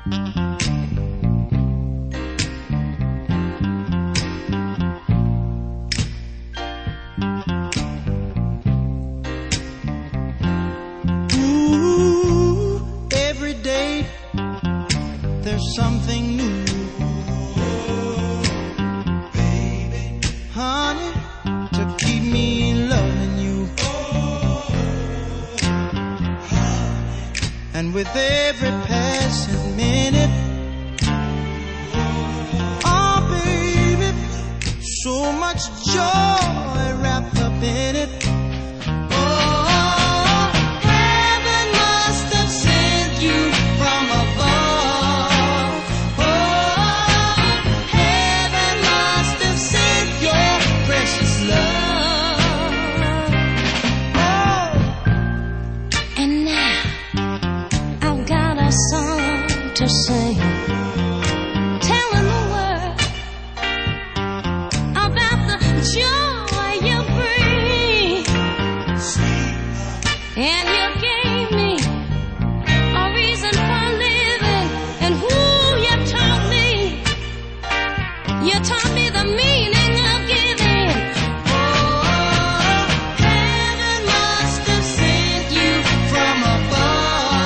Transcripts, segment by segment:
Something new, baby, honey, to keep me loving you. And with every passing minute, oh baby, so much joy wrapped up in it. Oh, heaven must have sent you from above. To sing, telling the world about the joy you bring, and you gave me a reason for living, and who you taught me the meaning of giving. Oh, heaven must have sent you from above.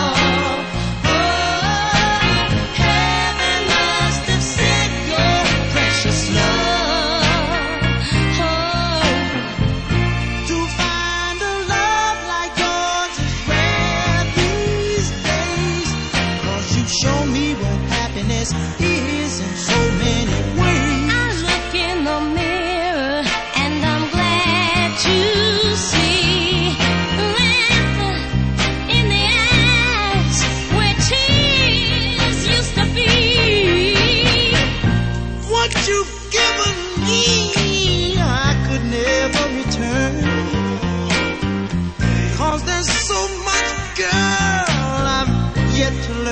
Is in so many ways. I look in the mirror and I'm glad to see laughter in the eyes where tears used to be. What you've given me I could never return, 'cause there's so much, girl, I've yet to